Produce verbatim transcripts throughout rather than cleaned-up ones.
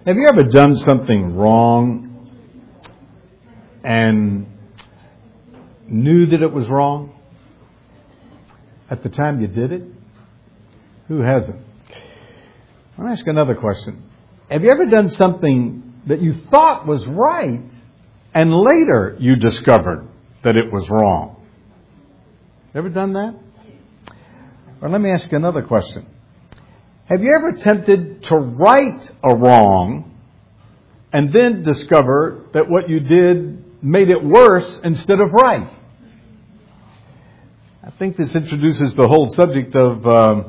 Have you ever done something wrong and knew that it was wrong at the time you did it? Who hasn't? I'll ask another question. Have you ever done something that you thought was right and later you discovered that it was wrong? Ever done that? Or let me ask you another question. Have you ever attempted to right a wrong and then discover that what you did made it worse instead of right? I think this introduces the whole subject of uh,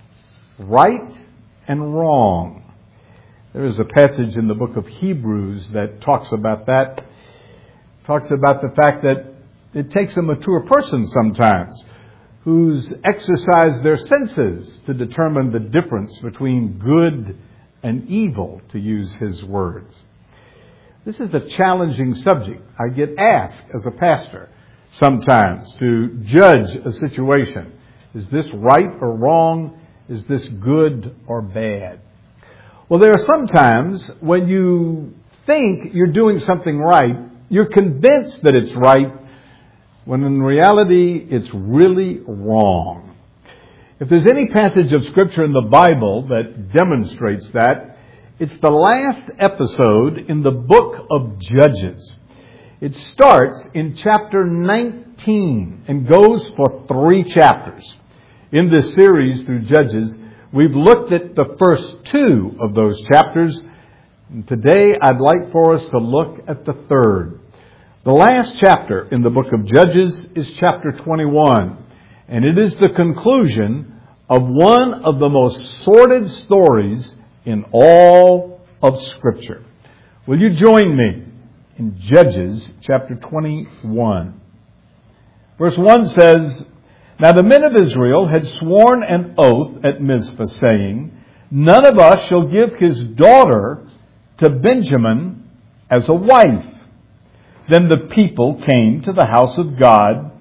right and wrong. There is a passage in the book of Hebrews that talks about that. Talks about the fact that it takes a mature person sometimes who's exercised their senses to determine the difference between good and evil, to use his words. This is a challenging subject. I get asked as a pastor sometimes to judge a situation. Is this right or wrong? Is this good or bad? Well, there are some times when you think you're doing something right, you're convinced that it's right, when in reality it's really wrong. If there's any passage of Scripture in the Bible that demonstrates that, it's the last episode in the book of Judges. It starts in chapter nineteen and goes for three chapters. In this series through Judges, we've looked at the first two of those chapters. And today I'd like for us to look at the third. The last chapter in the book of Judges is chapter twenty-one, and it is the conclusion of one of the most sordid stories in all of Scripture. Will you join me in Judges chapter twenty-one? Verse one says, "Now the men of Israel had sworn an oath at Mizpah, saying, 'None of us shall give his daughter to Benjamin as a wife.' Then the people came to the house of God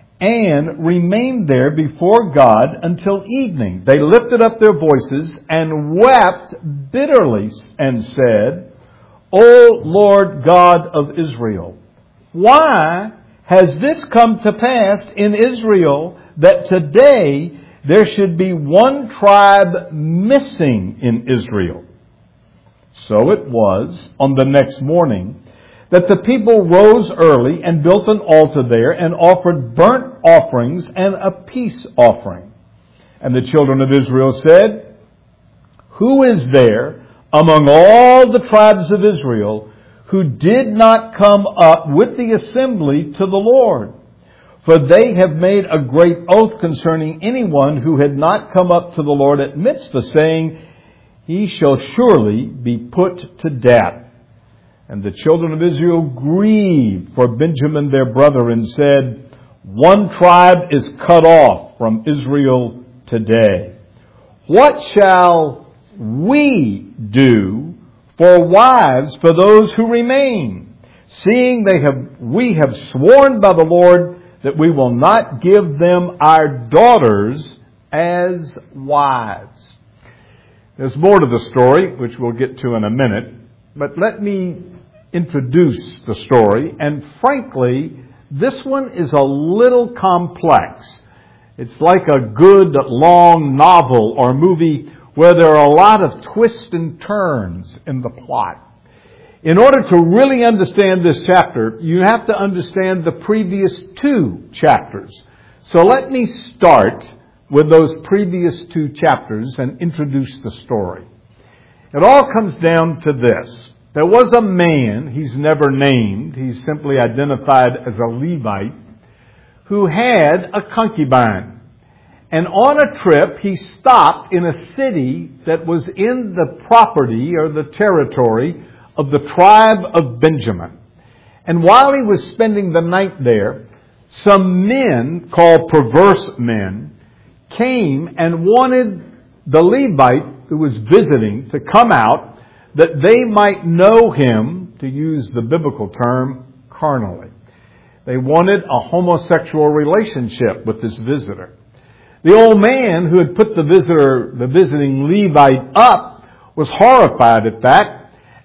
and remained there before God until evening. They lifted up their voices and wept bitterly and said, 'O Lord God of Israel, why has this come to pass in Israel that today there should be one tribe missing in Israel?' So it was on the next morning that the people rose early and built an altar there and offered burnt offerings and a peace offering. And the children of Israel said, 'Who is there among all the tribes of Israel who did not come up with the assembly to the Lord? For they have made a great oath concerning anyone who had not come up to the Lord at Mizpah, saying, he shall surely be put to death.' And the children of Israel grieved for Benjamin their brother and said, 'One tribe is cut off from Israel today. What shall we do for wives for those who remain, seeing they have we have sworn by the Lord that we will not give them our daughters as wives?'" There's more to the story, which we'll get to in a minute, but let me introduce the story. And frankly, this one is a little complex. It's like a good long novel or movie where there are a lot of twists and turns in the plot. In order to really understand this chapter, you have to understand the previous two chapters. So let me start with those previous two chapters and introduce the story. It all comes down to this. There was a man, he's never named, he's simply identified as a Levite, who had a concubine. And on a trip, he stopped in a city that was in the property or the territory of the tribe of Benjamin. And while he was spending the night there, some men called perverse men came and wanted the Levite who was visiting to come out that they might know him, to use the biblical term, carnally. They wanted a homosexual relationship with this visitor. The old man who had put the visitor, the visiting Levite up, was horrified at that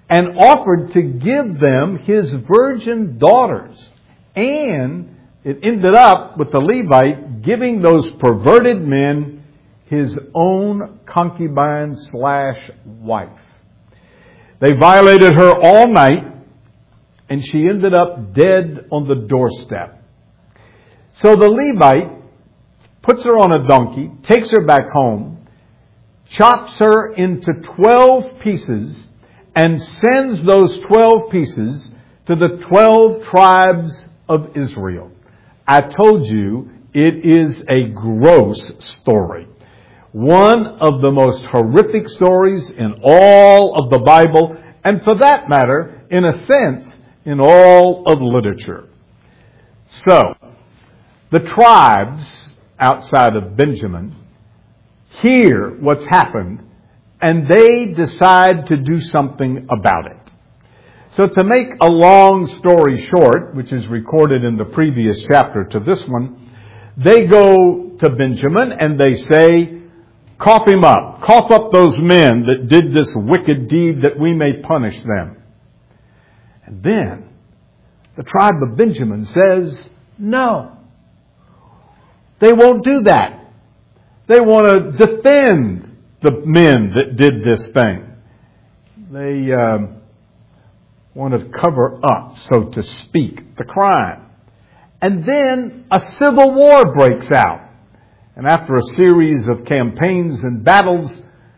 and offered to give them his virgin daughters. And it ended up with the Levite giving those perverted men his own concubine slash wife. They violated her all night, and she ended up dead on the doorstep. So the Levite puts her on a donkey, takes her back home, chops her into twelve pieces, and sends those twelve pieces to the twelve tribes of Israel. I told you it is a gross story. One of the most horrific stories in all of the Bible, and for that matter, in a sense, in all of literature. So, the tribes outside of Benjamin hear what's happened, and they decide to do something about it. So to make a long story short, which is recorded in the previous chapter to this one, they go to Benjamin and they say, cough him up. Cough up those men that did this wicked deed that we may punish them. And then the tribe of Benjamin says, no. They won't do that. They want to defend the men that did this thing. They um, want to cover up, so to speak, the crime. And then a civil war breaks out. And after a series of campaigns and battles,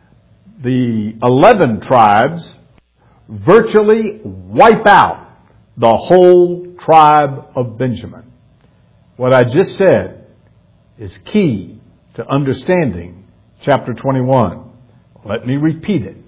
the eleven tribes virtually wipe out the whole tribe of Benjamin. What I just said is key to understanding chapter twenty-one. Let me repeat it.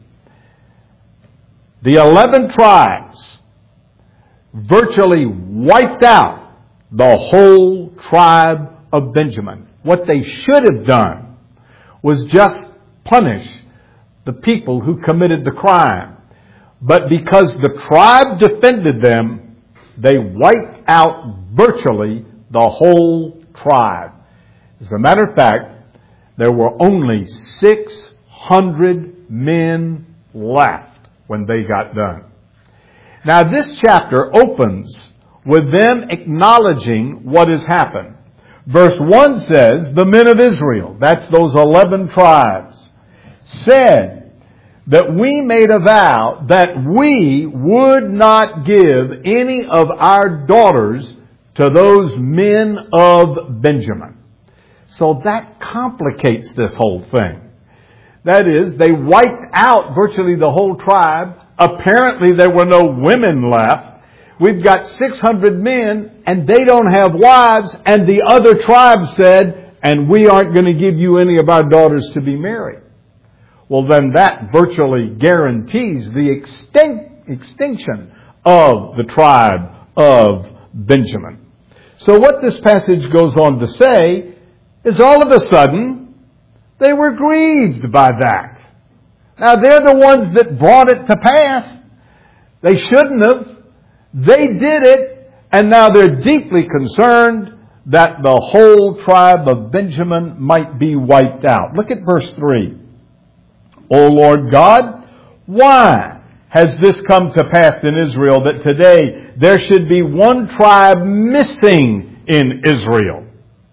The eleven tribes virtually wiped out the whole tribe of Benjamin. What they should have done was just punish the people who committed the crime. But because the tribe defended them, they wiped out virtually the whole tribe. As a matter of fact, there were only six hundred men left when they got done. Now this chapter opens with them acknowledging what has happened. Verse one says, the men of Israel, that's those eleven tribes, said that we made a vow that we would not give any of our daughters to those men of Benjamin. So that complicates this whole thing. That is, they wiped out virtually the whole tribe. Apparently there were no women left. We've got six hundred men and they don't have wives, and the other tribes said, and we aren't going to give you any of our daughters to be married. Well, then that virtually guarantees the extin- extinction of the tribe of Benjamin. So what this passage goes on to say is all of a sudden they were grieved by that. Now they're the ones that brought it to pass. They shouldn't have. They did it, and now they're deeply concerned that the whole tribe of Benjamin might be wiped out. Look at verse three. O Lord God, why has this come to pass in Israel that today there should be one tribe missing in Israel?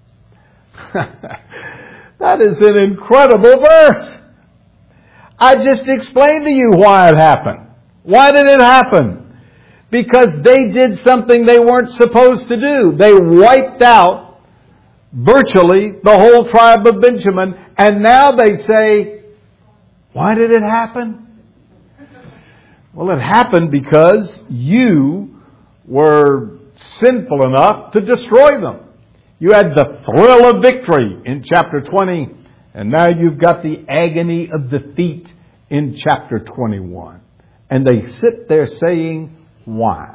That is an incredible verse. I just explained to you why it happened. Why did it happen? Because they did something they weren't supposed to do. They wiped out virtually the whole tribe of Benjamin. And now they say, why did it happen? Well, it happened because you were sinful enough to destroy them. You had the thrill of victory in chapter twenty, and now you've got the agony of defeat in chapter twenty-one. And they sit there saying, why?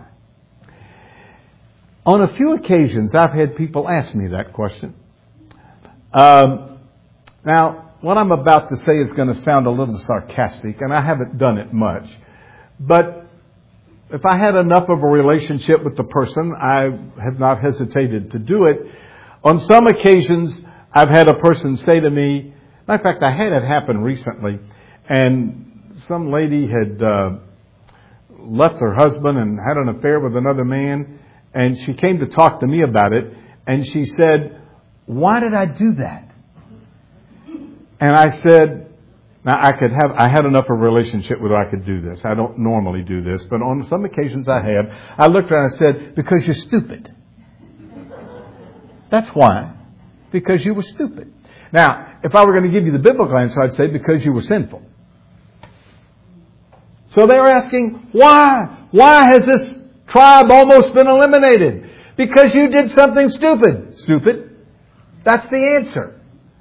On a few occasions, I've had people ask me that question. Um, now, what I'm about to say is going to sound a little sarcastic, and I haven't done it much. But if I had enough of a relationship with the person, I have not hesitated to do it. On some occasions, I've had a person say to me, matter of fact, I had it happen recently, and some lady had uh, left her husband and had an affair with another man. And she came to talk to me about it. And she said, why did I do that? And I said, now I could have, I had enough of a relationship with her I could do this. I don't normally do this, but on some occasions I have. I looked at her and I said, because you're stupid. That's why. Because you were stupid. Now, if I were going to give you the biblical answer, I'd say because you were sinful. So they were asking, why? Why has this tribe almost been eliminated? Because you did something stupid. Stupid. That's the answer.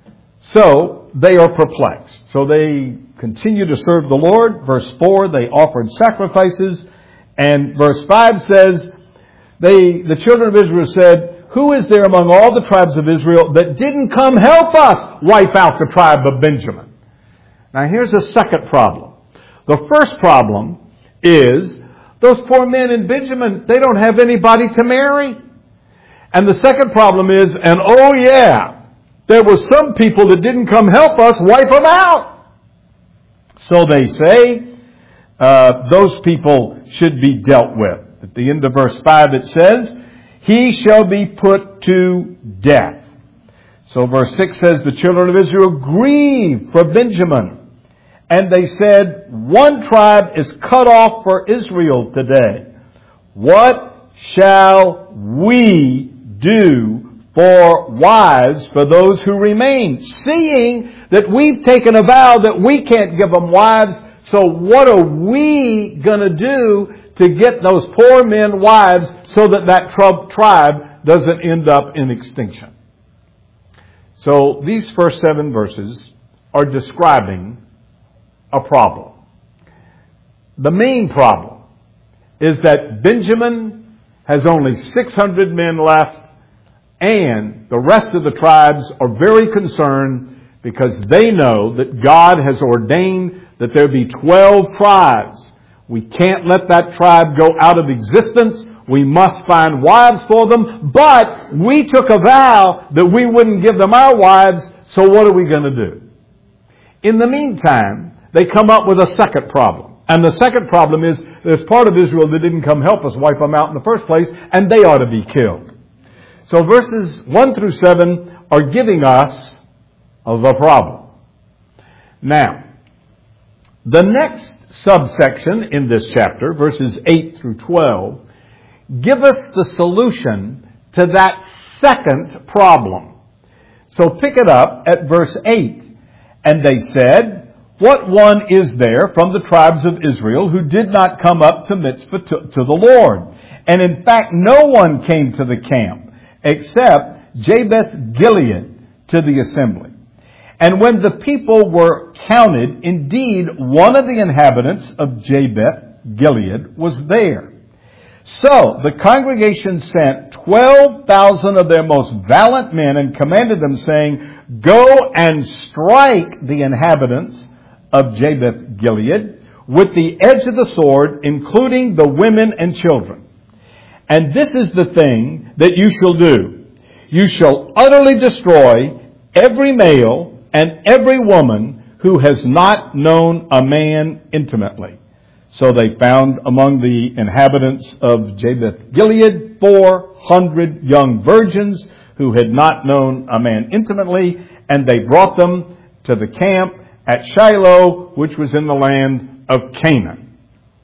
So they are perplexed. So they continue to serve the Lord. Verse four, they offered sacrifices. And verse five says, they, the children of Israel said, who is there among all the tribes of Israel that didn't come help us wipe out the tribe of Benjamin? Now here's a second problem. The first problem is those poor men in Benjamin, they don't have anybody to marry. And the second problem is, and oh yeah, there were some people that didn't come help us wipe them out. So they say, uh, those people should be dealt with. At the end of verse five it says, he shall be put to death. So verse six says, the children of Israel grieved for Benjamin. And they said, one tribe is cut off for Israel today. What shall we do for wives for those who remain? Seeing that we've taken a vow that we can't give them wives, so what are we going to do to get those poor men wives so that that tribe doesn't end up in extinction? So these first seven verses are describing a problem. The main problem is that Benjamin has only six hundred men left, and the rest of the tribes are very concerned because they know that God has ordained that there be twelve tribes. We can't let that tribe go out of existence. We must find wives for them, but we took a vow that we wouldn't give them our wives, so what are we going to do? In the meantime, they come up with a second problem. And the second problem is there's part of Israel that didn't come help us wipe them out in the first place, and they ought to be killed. So verses one through seven are giving us of a problem. Now, the next subsection in this chapter, verses eight through twelve, give us the solution to that second problem. So pick it up at verse eight. And they said, what one is there from the tribes of Israel who did not come up to Mitzvah to, to the Lord? And in fact, no one came to the camp except Jabesh Gilead to the assembly. And when the people were counted, indeed, one of the inhabitants of Jabesh Gilead was there. So the congregation sent twelve thousand of their most valiant men and commanded them, saying, go and strike the inhabitants of Jabesh Gilead with the edge of the sword, including the women and children. And this is the thing that you shall do. You shall utterly destroy every male and every woman who has not known a man intimately. So they found among the inhabitants of Jabesh Gilead four hundred young virgins who had not known a man intimately, and they brought them to the camp at Shiloh, which was in the land of Canaan.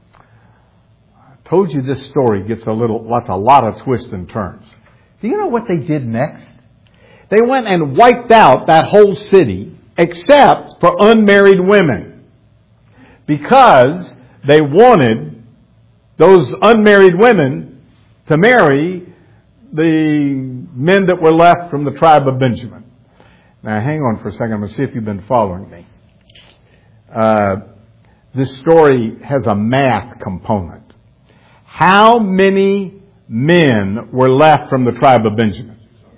I told you this story gets a little, lots, a lot of twists and turns. Do you know what they did next? They went and wiped out that whole city except for unmarried women, because they wanted those unmarried women to marry the men that were left from the tribe of Benjamin. Now hang on for a second. I'm going to see if you've been following me. Uh, this story has a math component. How many men were left from the tribe of Benjamin?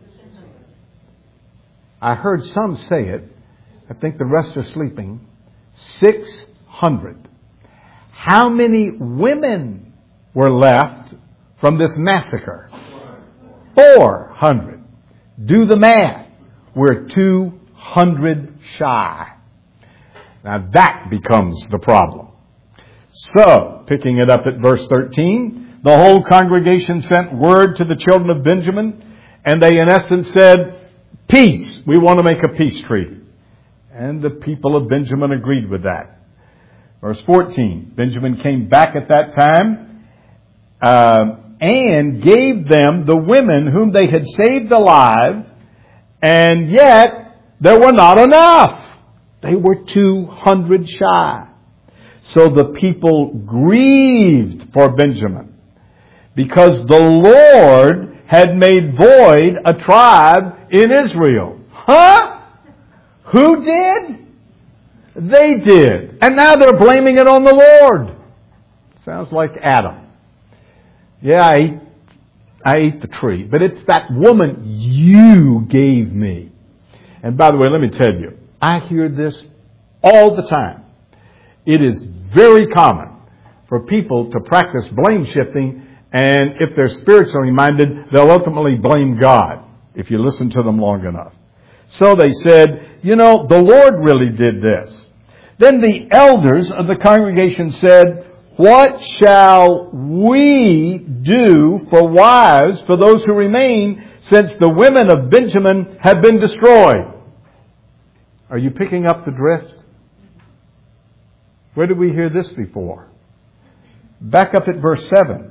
I heard some say it. I think the rest are sleeping. Six hundred. How many women were left from this massacre? Four hundred. Do the math. We're two hundred shy. Now that becomes the problem. So, picking it up at verse thirteen, the whole congregation sent word to the children of Benjamin, and they in essence said, peace, we want to make a peace treaty. And the people of Benjamin agreed with that. Verse fourteen, Benjamin came back at that time uh, and gave them the women whom they had saved alive, and yet there were not enough. They were two hundred shy. So the people grieved for Benjamin, because the Lord had made void a tribe in Israel. Huh? Who did? They did. And now they're blaming it on the Lord. Sounds like Adam. Yeah, I ate, I ate the tree, but it's that woman you gave me. And by the way, let me tell you, I hear this all the time. It is very common for people to practice blame shifting, and if they're spiritually minded, they'll ultimately blame God if you listen to them long enough. So they said, you know, the Lord really did this. Then the elders of the congregation said, what shall we do for wives for those who remain, since the women of Benjamin have been destroyed? Are you picking up the drift? Where did we hear this before? Back up at verse seven.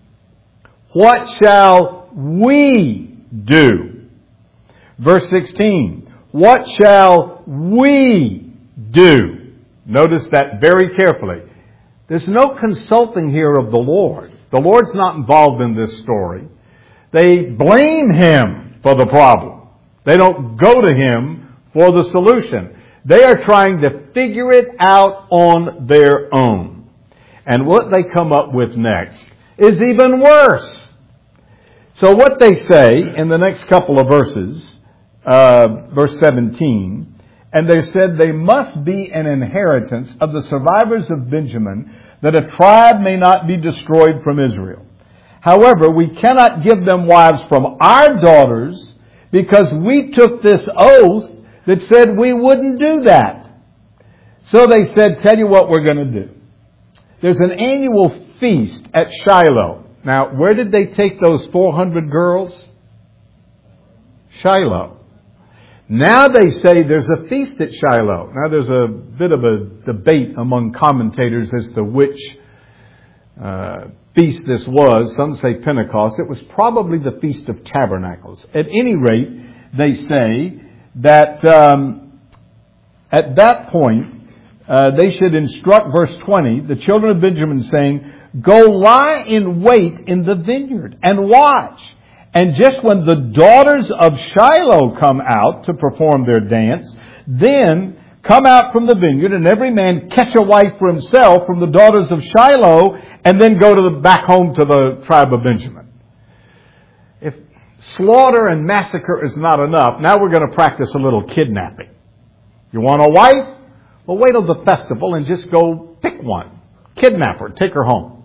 What shall we do? Verse sixteen. What shall we do? Notice that very carefully. There's no consulting here of the Lord. The Lord's not involved in this story. They blame Him for the problem. They don't go to Him for the solution. They are trying to figure it out on their own. And what they come up with next is even worse. So what they say in the next couple of verses, uh, verse seventeen, and they said they must be an inheritance of the survivors of Benjamin, that a tribe may not be destroyed from Israel. However, we cannot give them wives from our daughters, because we took this oath that said we wouldn't do that. So they said, tell you what we're going to do. There's an annual feast at Shiloh. Now, where did they take those four hundred girls? Shiloh. Now they say there's a feast at Shiloh. Now there's a bit of a debate among commentators as to which uh, feast this was. Some say Pentecost. It was probably the Feast of Tabernacles. At any rate, they say that um, at that point, uh, they should instruct, verse twenty, the children of Benjamin, saying, go lie in wait in the vineyard and watch. And just when the daughters of Shiloh come out to perform their dance, then come out from the vineyard, and every man catch a wife for himself from the daughters of Shiloh, and then go to the, back home to the tribe of Benjamin. If slaughter and massacre is not enough, now we're going to practice a little kidnapping. You want a wife? Well, wait till the festival and just go pick one. Kidnap her. Take her home.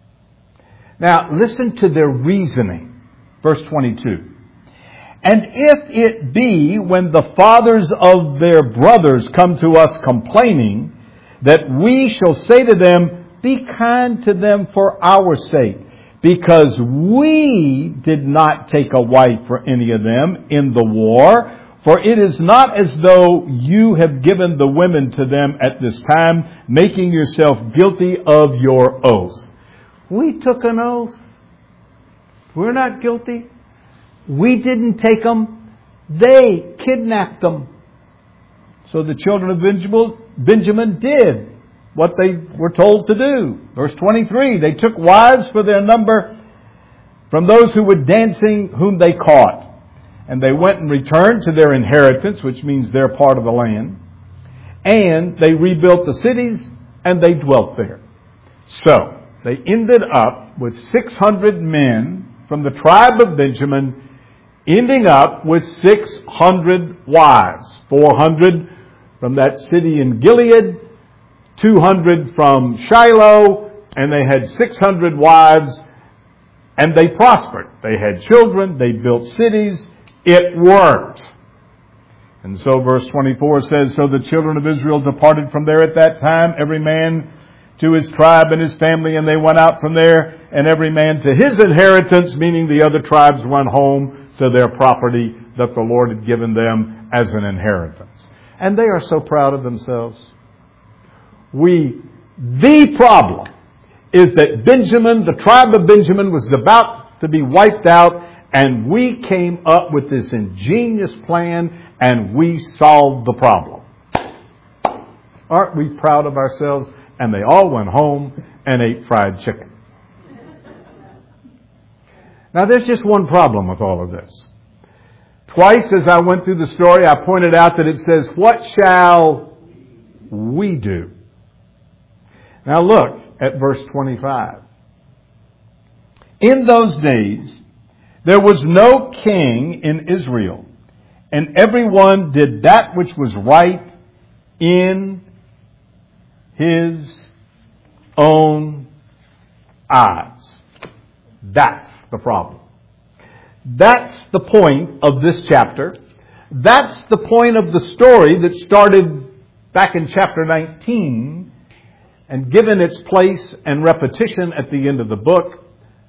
Now, listen to their reasoning. Verse twenty-two. And if it be when the fathers of their brothers come to us complaining, that we shall say to them, be kind to them for our sake, because we did not take a wife for any of them in the war, for it is not as though you have given the women to them at this time, making yourself guilty of your oath. We took an oath. We're not guilty. We didn't take them. They kidnapped them. So the children of Benjamin, Benjamin did what they were told to do. Verse twenty-three, they took wives for their number from those who were dancing, whom they caught. And they went and returned to their inheritance, which means their part of the land. And they rebuilt the cities, and they dwelt there. So they ended up with six hundred men from the tribe of Benjamin, ending up with six hundred wives. four hundred from that city in Gilead, two hundred from Shiloh, and they had six hundred wives, and they prospered. They had children, they built cities, it worked. And so verse twenty-four says, so the children of Israel departed from there at that time, every man to his tribe and his family, and they went out from there, and every man to his inheritance, meaning the other tribes went home to their property that the Lord had given them as an inheritance. And they are so proud of themselves. We, the problem is that Benjamin, the tribe of Benjamin, was about to be wiped out, and we came up with this ingenious plan, and we solved the problem. Aren't we proud of ourselves? And they all went home and ate fried chicken. Now, there's just one problem with all of this. Twice as I went through the story, I pointed out that it says, "What shall we do?" Now look at verse twenty-five. In those days, there was no king in Israel, and everyone did that which was right in his own eyes. That's the problem. That's the point of this chapter. That's the point of the story that started back in chapter nineteen and given its place and repetition at the end of the book.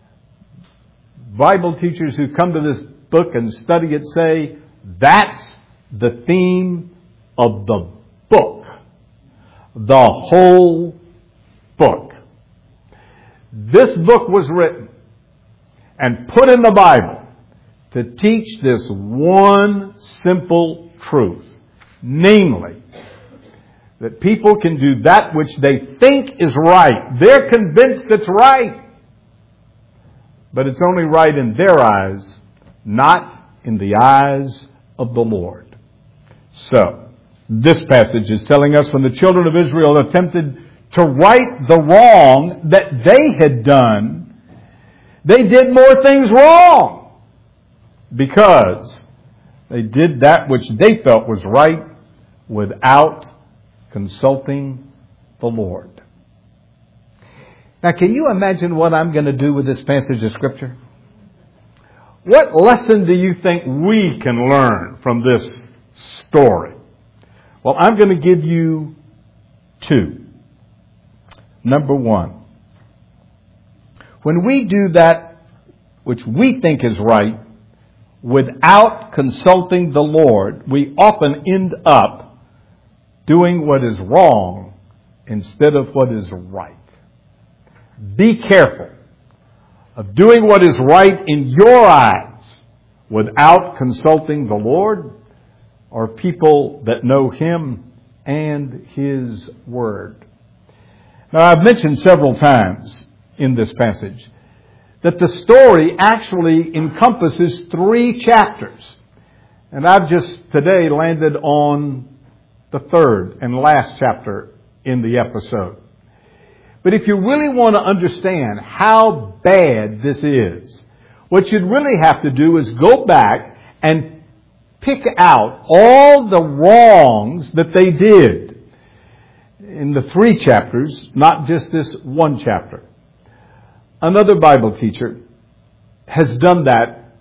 Bible teachers who come to this book and study it say that's the theme of the book. The whole book. This book was written and put in the Bible to teach this one simple truth. Namely, that people can do that which they think is right. They're convinced it's right. But it's only right in their eyes, not in the eyes of the Lord. So, this passage is telling us when the children of Israel attempted to right the wrong that they had done, they did more things wrong. Because they did that which they felt was right without consulting the Lord. Now, can you imagine what I'm going to do with this passage of Scripture? What lesson do you think we can learn from this story? Well, I'm going to give you two. Number one, when we do that which we think is right without consulting the Lord, we often end up doing what is wrong instead of what is right. Be careful of doing what is right in your eyes without consulting the Lord or people that know Him and His Word. Now, I've mentioned several times in this passage that the story actually encompasses three chapters. And I've just today landed on the third and last chapter in the episode. But if you really want to understand how bad this is, what you'd really have to do is go back and pick out all the wrongs that they did in the three chapters, not just this one chapter. Another Bible teacher has done that.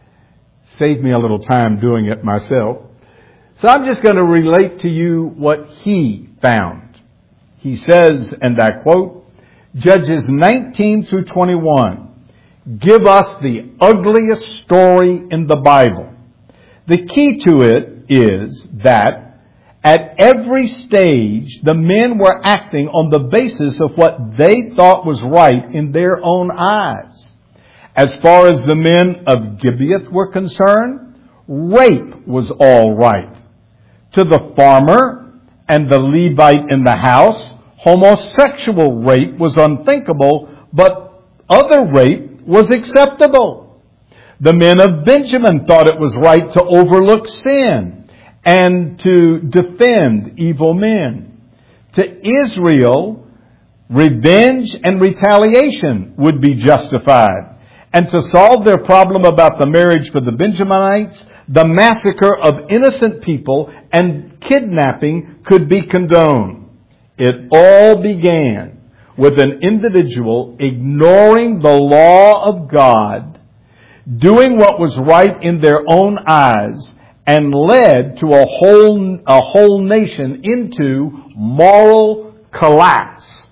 Saved me a little time doing it myself. So I'm just going to relate to you what he found. He says, and I quote, Judges nineteen through twenty-one give us the ugliest story in the Bible. The key to it is that at every stage, the men were acting on the basis of what they thought was right in their own eyes. As far as the men of Gibeath were concerned, rape was all right. To the farmer and the Levite in the house, homosexual rape was unthinkable, but other rape was acceptable. The men of Benjamin thought it was right to overlook sin and to defend evil men. To Israel, revenge and retaliation would be justified. And to solve their problem about the marriage for the Benjaminites, the massacre of innocent people and kidnapping could be condoned. It all began with an individual ignoring the law of God, doing what was right in their own eyes, and led to a whole, a whole nation into moral collapse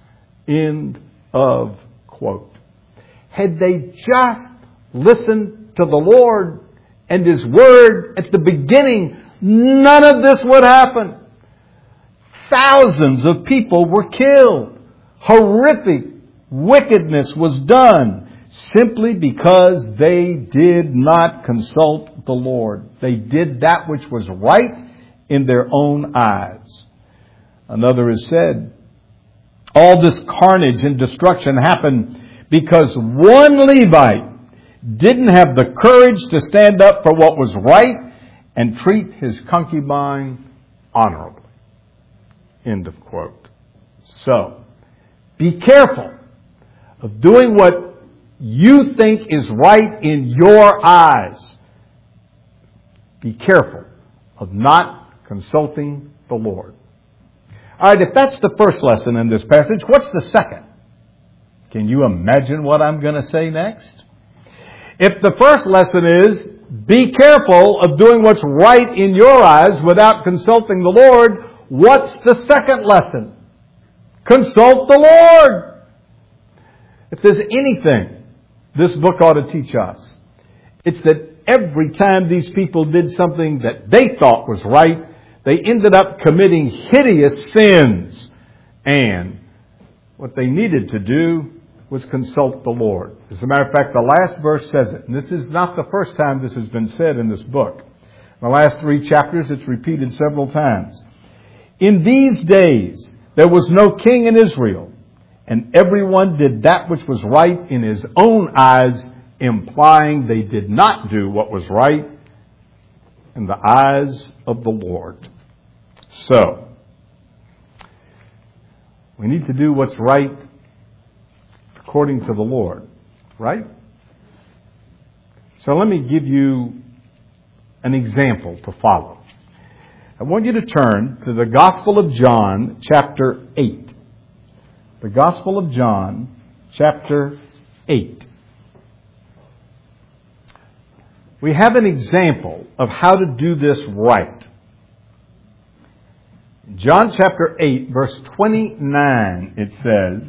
End of quote. Had they just listened to the Lord and His Word at the beginning, none of this would happen. Thousands of people were killed. Horrific wickedness was done simply because they did not consult the Lord. They did that which was right in their own eyes. Another has said, all this carnage and destruction happened because one Levite didn't have the courage to stand up for what was right and treat his concubine honorably. End of quote. So, be careful of doing what you think is right in your eyes. Be careful of not consulting the Lord. All right, if that's the first lesson in this passage, what's the second? Can you imagine what I'm going to say next? If the first lesson is, be careful of doing what's right in your eyes without consulting the Lord, what's the second lesson? Consult the Lord. If there's anything this book ought to teach us, it's that every time these people did something that they thought was right, they ended up committing hideous sins. And what they needed to do was consult the Lord. As a matter of fact, the last verse says it. And this is not the first time this has been said in this book. In the last three chapters, it's repeated several times. In these days, there was no king in Israel, and everyone did that which was right in his own eyes, implying they did not do what was right in the eyes of the Lord. So, we need to do what's right according to the Lord, right? So let me give you an example to follow. I want you to turn to the Gospel of John, chapter eight. The Gospel of John, chapter eight. We have an example of how to do this right. John chapter eight, verse twenty-nine, it says,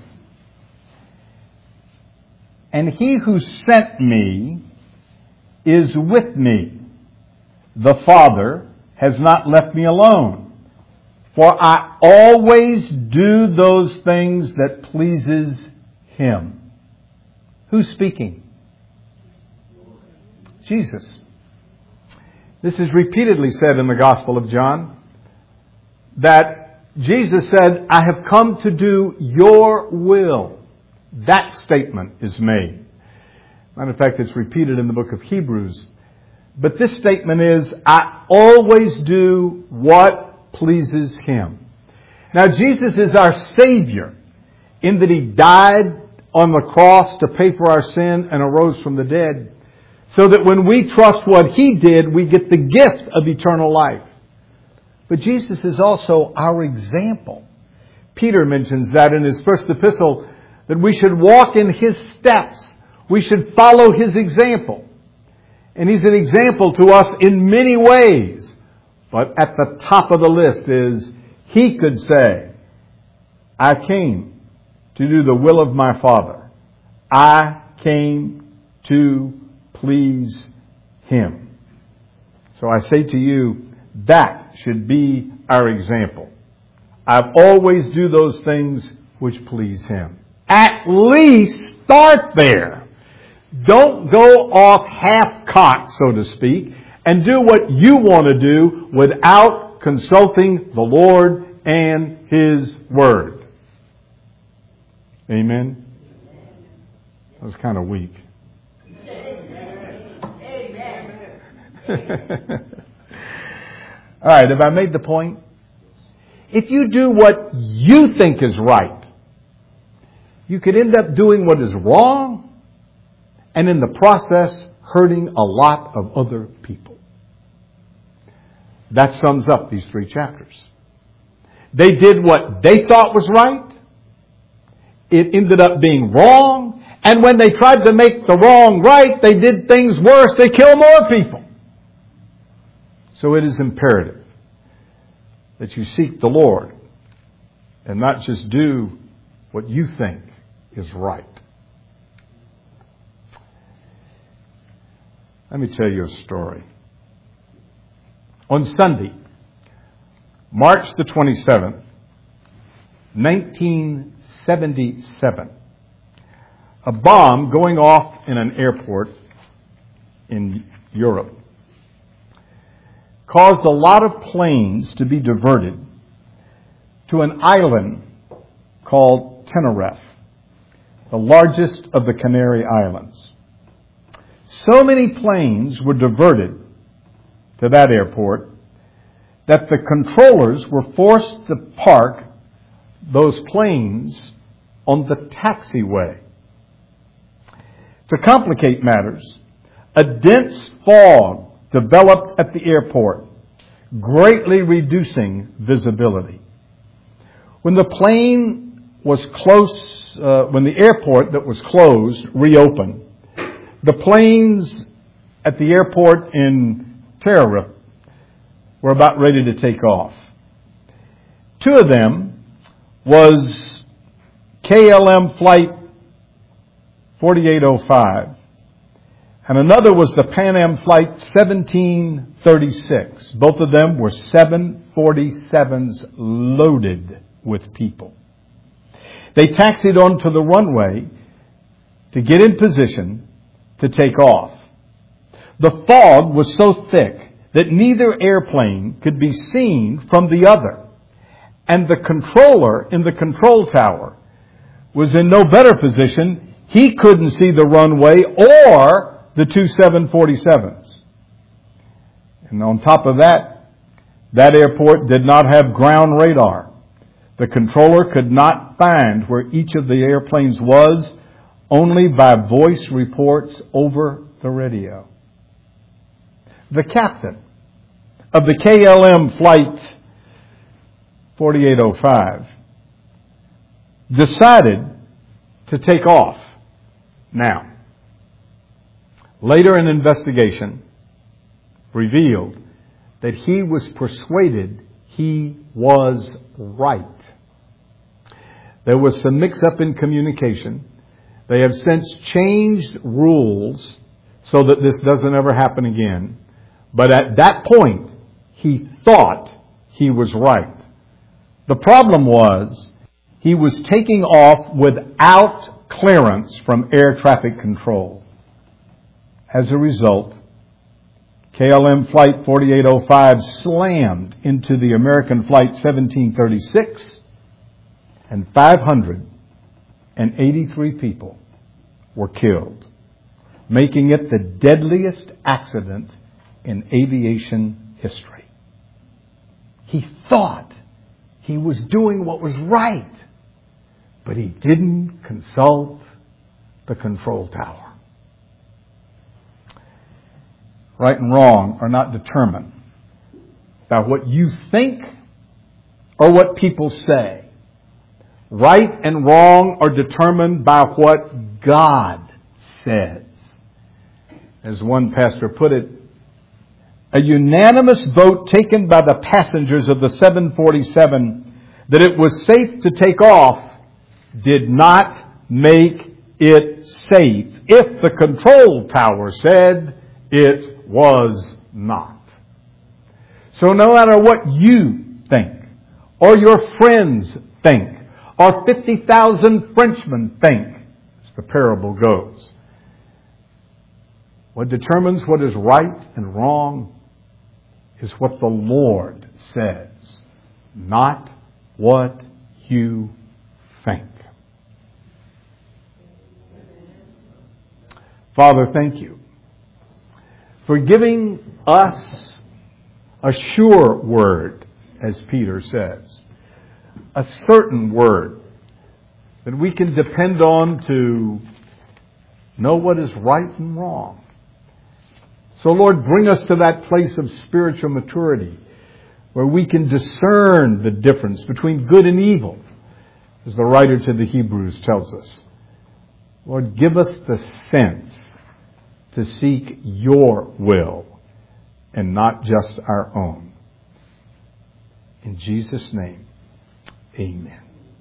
"And he who sent me is with me. The Father has not left me alone, for I always do those things that pleases Him." Who's speaking? Jesus. This is repeatedly said in the Gospel of John, that Jesus said, "I have come to do your will." That statement is made. Matter of fact, it's repeated in the book of Hebrews. But this statement is, I always do what pleases Him. Now, Jesus is our Savior in that He died on the cross to pay for our sin and arose from the dead, so that when we trust what He did, we get the gift of eternal life. But Jesus is also our example. Peter mentions that in his first epistle, that we should walk in His steps. We should follow His example. And He's an example to us in many ways. But at the top of the list is, He could say, I came to do the will of my Father. I came to please Him. So I say to you, that should be our example. I always do those things which please Him. At least start there. Don't go off half-cocked, so to speak, and do what you want to do without consulting the Lord and His Word. Amen? That was kind of weak. All right, have I made the point? If you do what you think is right, you could end up doing what is wrong, and in the process, hurting a lot of other people. That sums up these three chapters. They did what they thought was right. It ended up being wrong. And when they tried to make the wrong right, they did things worse. They killed more people. So it is imperative that you seek the Lord and not just do what you think is right. Let me tell you a story. On Sunday, March the twenty-seventh, nineteen seventy-seven, a bomb going off in an airport in Europe caused a lot of planes to be diverted to an island called Tenerife, the largest of the Canary Islands. So many planes were diverted to that airport that the controllers were forced to park those planes on the taxiway. To complicate matters, a dense fog developed at the airport, greatly reducing visibility. When the plane was close, uh, when the airport that was closed reopened, the planes at the airport in Tenerife were about ready to take off. Two of them was K L M Flight forty-eight oh five, and another was the Pan Am Flight seventeen thirty-six. Both of them were seven forty-sevens loaded with people. They taxied onto the runway to get in position to take off. The fog was so thick that neither airplane could be seen from the other, and the controller in the control tower was in no better position. He couldn't see the runway or the two seven forty-sevens. And on top of that, that airport did not have ground radar. The controller could not find where each of the airplanes was, only by voice reports over the radio. The captain of the K L M Flight forty-eight oh five decided to take off now. Later, an investigation revealed that he was persuaded he was right. There was some mix-up in communication. They have since changed rules so that this doesn't ever happen again. But at that point, he thought he was right. The problem was he was taking off without clearance from air traffic control. As a result, K L M Flight forty-eight oh five slammed into the American Flight seventeen thirty-six, and five hundred eighty-three people were killed, making it the deadliest accident in aviation history. He thought he was doing what was right, but he didn't consult the control tower. Right and wrong are not determined by what you think or what people say. Right and wrong are determined by what God says. As one pastor put it, a unanimous vote taken by the passengers of the seven forty-seven that it was safe to take off did not make it safe if the control tower said it was not. So no matter what you think, or your friends think, or fifty thousand Frenchmen think, as the parable goes, what determines what is right and wrong is what the Lord says, not what you think. Father, thank you for giving us a sure word, as Peter says, a certain word that we can depend on to know what is right and wrong. So, Lord, bring us to that place of spiritual maturity where we can discern the difference between good and evil, as the writer to the Hebrews tells us. Lord, give us the sense to seek your will and not just our own. In Jesus' name, amen.